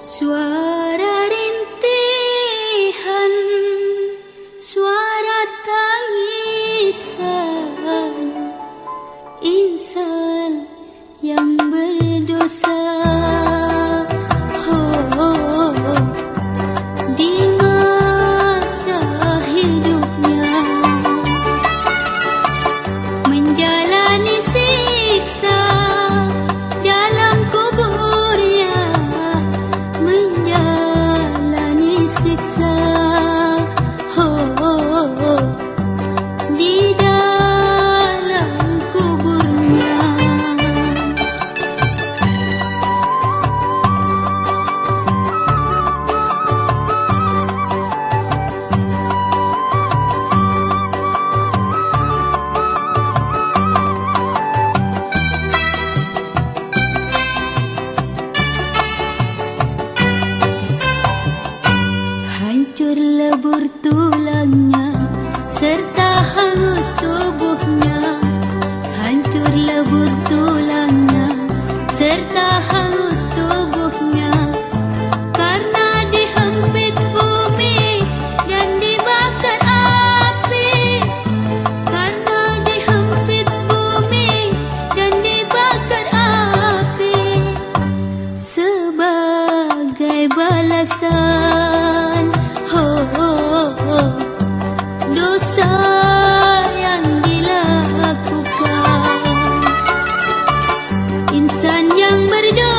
Suara rintihan, suara tangisan insan yang berdosa. Di masa hidupnya menjalani siksa dalam kuburnya, menjalani siksa di dalam kuburnya. Hancur lebur tulangnya serta hangus tubuhnya. Hancur lebur tulangnya serta hangus tubuhnya, karena dihempit bumi dan dibakar api. Karena dihempit bumi dan dibakar api, sebagai balasan dosa yang dilakukan insan yang berdosa.